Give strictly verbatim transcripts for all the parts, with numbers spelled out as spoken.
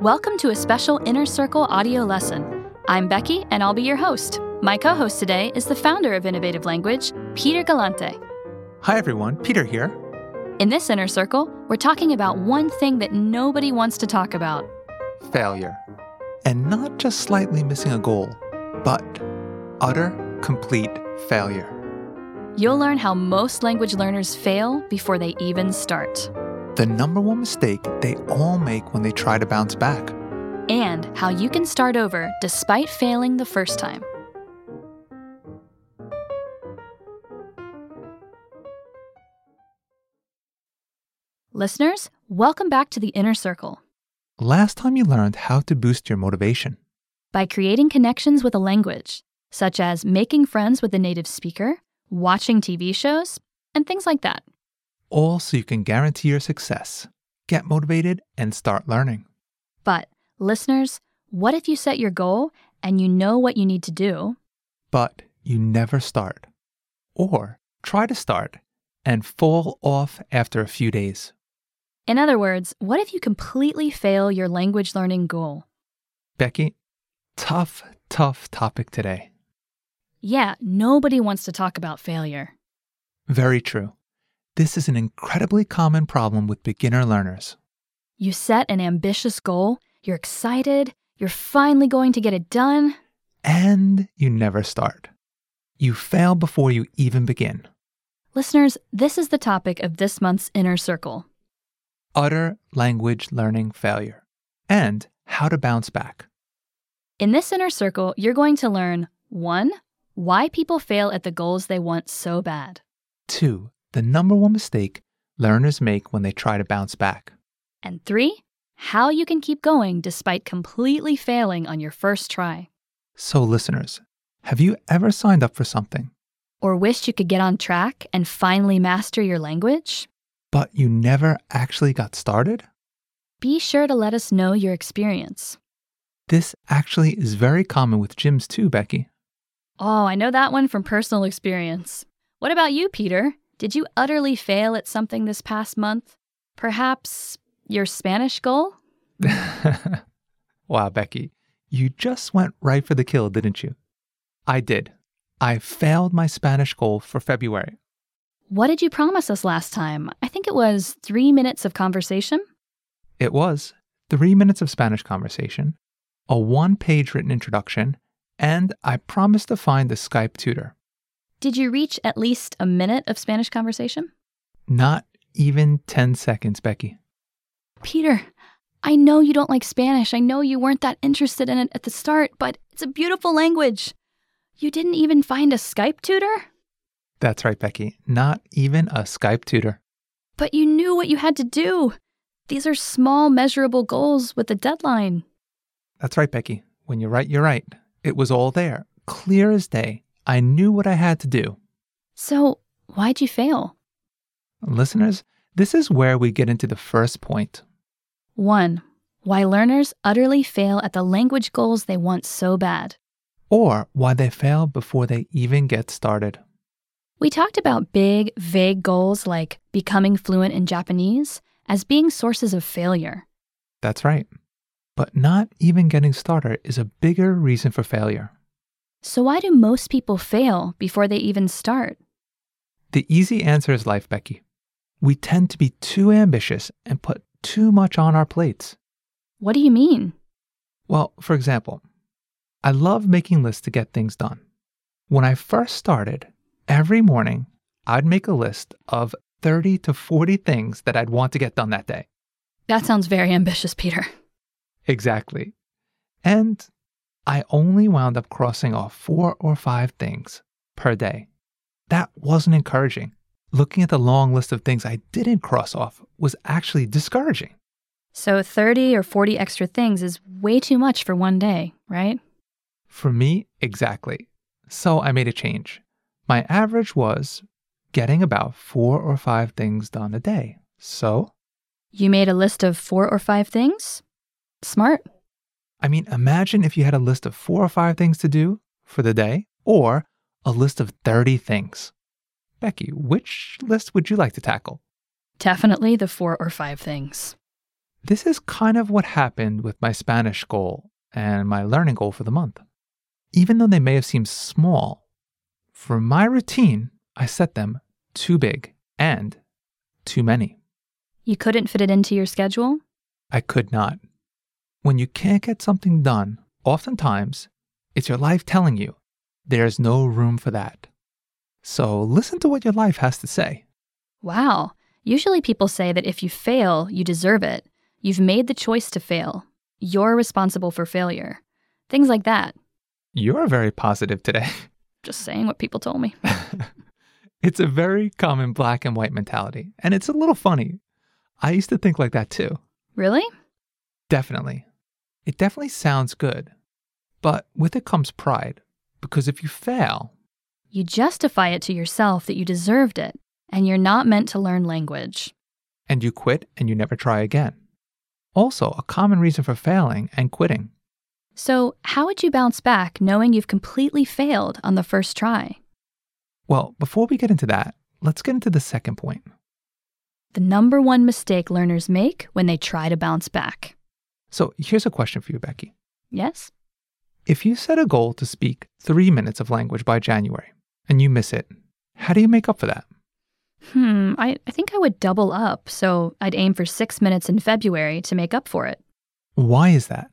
Welcome to a special Inner Circle audio lesson. I'm Becky, and I'll be your host. My co-host today is the founder of Innovative Language, Peter Galante. Hi everyone, Peter here. In this Inner Circle, we're talking about one thing that nobody wants to talk about. Failure. And not just slightly missing a goal, but utter, complete failure. You'll learn how most language learners fail before they even start. The number one mistake they all make when they try to bounce back. And how you can start over despite failing the first time. Listeners, welcome back to the Inner Circle. Last time you learned how to boost your motivation. By creating connections with a language, such as making friends with a native speaker, watching T V shows, and things like that. All so you can guarantee your success, get motivated, and start learning. But, listeners, what if you set your goal and you know what you need to do, but you never start? Or try to start and fall off after a few days. In other words, what if you completely fail your language learning goal? Becky, tough, tough topic today. Yeah, nobody wants to talk about failure. Very true. This is an incredibly common problem with beginner learners. You set an ambitious goal, you're excited, you're finally going to get it done. And you never start. You fail before you even begin. Listeners, this is the topic of this month's Inner Circle. Utter language learning failure. And how to bounce back. In this Inner Circle, you're going to learn one, why people fail at the goals they want so bad. Two, the number one mistake learners make when they try to bounce back. And three, how you can keep going despite completely failing on your first try. So listeners, have you ever signed up for something, Or wished you could get on track and finally master your language? but you never actually got started? Be sure to let us know your experience. This actually is very common with gyms too, Becky. Oh, I know that one from personal experience. What about you, Peter? Did you utterly fail at something this past month? Perhaps your Spanish goal? Wow, Becky, you just went right for the kill, didn't you? I did. I failed my Spanish goal for February. What did you promise us last time? I think it was three minutes of conversation. It was three minutes of Spanish conversation, a one-page written introduction, and I promised to find a Skype tutor. Did you reach at least a minute of Spanish conversation? Not even ten seconds, Becky. Peter, I know you don't like Spanish. I know you weren't that interested in it at the start, but it's a beautiful language. You didn't even find a Skype tutor? That's right, Becky. Not even a Skype tutor. But you knew what you had to do. These are small, measurable goals with a deadline. That's right, Becky. When you're right, you're right. It was all there, clear as day. I knew what I had to do. So, why'd you fail? Listeners, this is where we get into the first point. One, why learners utterly fail at the language goals they want so bad. Or why they fail before they even get started. We talked about big, vague goals like becoming fluent in Japanese as being sources of failure. That's right. But not even getting started is a bigger reason for failure. So why do most people fail before they even start? The easy answer is life, Becky. We tend to be too ambitious and put too much on our plates. What do you mean? Well, for example, I love making lists to get things done. When I first started, every morning, I'd make a list of thirty to forty things that I'd want to get done that day. That sounds very ambitious, Peter. Exactly. And I only wound up crossing off four or five things per day. That wasn't encouraging. Looking at the long list of things I didn't cross off was actually discouraging. So thirty or forty extra things is way too much for one day, right? For me, exactly. So I made a change. My average was getting about four or five things done a day. So You made a list of four or five things? Smart. I mean, imagine if you had a list of four or five things to do for the day, or a list of thirty things. Becky, which list would you like to tackle? Definitely the four or five things. This is kind of what happened with my Spanish goal and my learning goal for the month. Even though they may have seemed small, for my routine, I set them too big and too many. You couldn't fit it into your schedule? I could not. When you can't get something done, oftentimes it's your life telling you there's no room for that. So listen to what your life has to say. Wow. Usually people say that if you fail, you deserve it. You've made the choice to fail. You're responsible for failure. Things like that. You're very positive today. Just saying what people told me. It's a very common black and white mentality, and it's a little funny. I used to think like that too. Really? Definitely. It definitely sounds good, but with it comes pride, because if you fail, you justify it to yourself that you deserved it, and you're not meant to learn language. And you quit and you never try again. Also, a common reason for failing and quitting. So, how would you bounce back knowing you've completely failed on the first try? Well, before we get into that, let's get into the second point. The number one mistake learners make when they try to bounce back. So, here's a question for you, Becky. Yes? If you set a goal to speak three minutes of language by January and you miss it, how do you make up for that? Hmm, I, I think I would double up, so I'd aim for six minutes in February to make up for it. Why is that?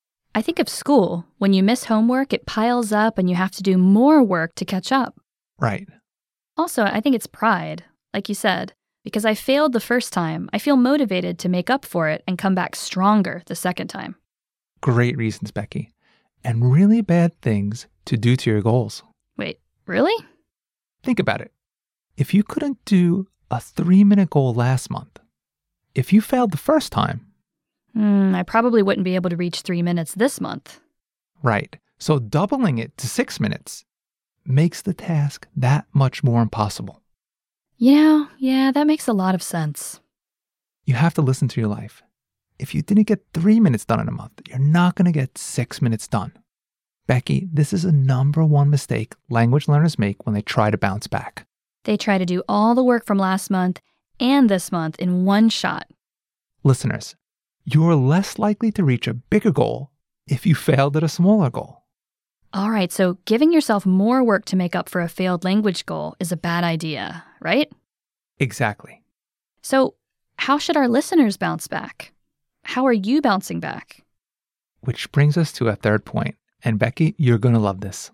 I think of school. When you miss homework, it piles up and you have to do more work to catch up. Right. Also, I think it's pride, like you said. Because I failed the first time, I feel motivated to make up for it and come back stronger the second time. Great reasons, Becky. And really bad things to do to your goals. Wait, really? Think about it. If you couldn't do a three-minute goal last month, if you failed the first time, Hmm, I probably wouldn't be able to reach three minutes this month. Right. So doubling it to six minutes makes the task that much more impossible. You know, yeah, that makes a lot of sense. You have to listen to your life. If you didn't get three minutes done in a month, you're not going to get six minutes done. Becky, this is a number one mistake language learners make when they try to bounce back. They try to do all the work from last month and this month in one shot. Listeners, you're less likely to reach a bigger goal if you failed at a smaller goal. All right, so giving yourself more work to make up for a failed language goal is a bad idea, right? Exactly. So how should our listeners bounce back? How are you bouncing back? Which brings us to a third point. And Becky, you're going to love this.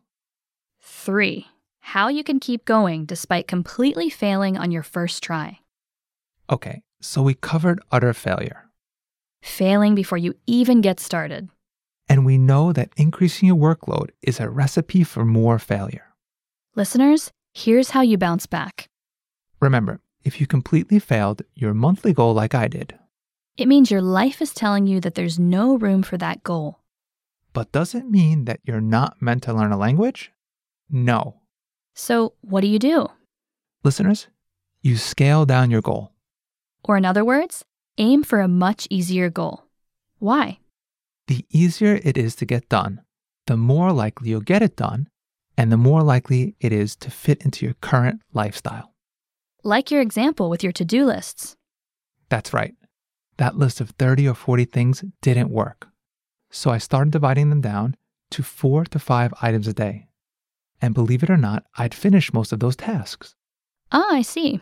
Three, how you can keep going despite completely failing on your first try. Okay, so we covered utter failure. Failing before you even get started. And we know that increasing your workload is a recipe for more failure. Listeners, here's how you bounce back. Remember, if you completely failed your monthly goal like I did, it means your life is telling you that there's no room for that goal. But does it mean that you're not meant to learn a language? No. So what do you do? Listeners, you scale down your goal. Or in other words, aim for a much easier goal. Why? The easier it is to get done, the more likely you'll get it done, and the more likely it is to fit into your current lifestyle. Like your example with your to-do lists. That's right. That list of thirty or forty things didn't work. So I started dividing them down to four to five items a day. And believe it or not, I'd finish most of those tasks. Ah, I see.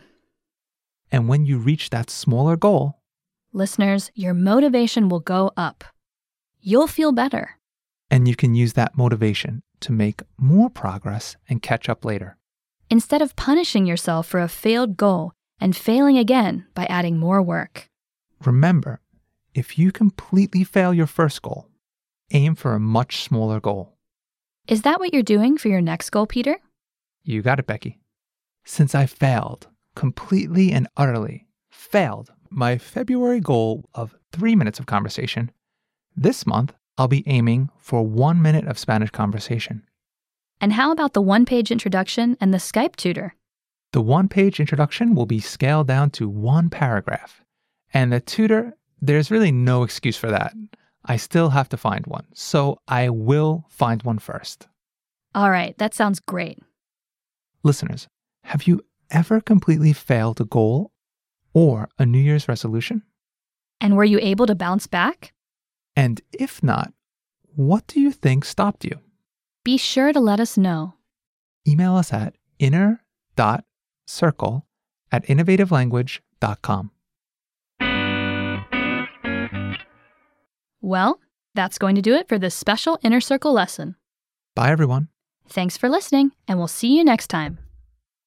And when you reach that smaller goal, listeners, your motivation will go up. You'll feel better. And you can use that motivation to make more progress and catch up later. Instead of punishing yourself for a failed goal and failing again by adding more work. Remember, if you completely fail your first goal, aim for a much smaller goal. Is that what you're doing for your next goal, Peter? You got it, Becky. Since I failed, completely and utterly failed my February goal of three minutes of conversation, this month I'll be aiming for one minute of Spanish conversation. And how about the one-page introduction and the Skype tutor? The one-page introduction will be scaled down to one paragraph. And the tutor, there's really no excuse for that. I still have to find one, so I will find one first. All right, that sounds great. Listeners, have you ever completely failed a goal or a New Year's resolution? And were you able to bounce back? And if not, what do you think stopped you? Be sure to let us know. Email us at inner.circle at innovative language dot com. Well, that's going to do it for this special Inner Circle lesson. Bye, everyone. Thanks for listening, and we'll see you next time.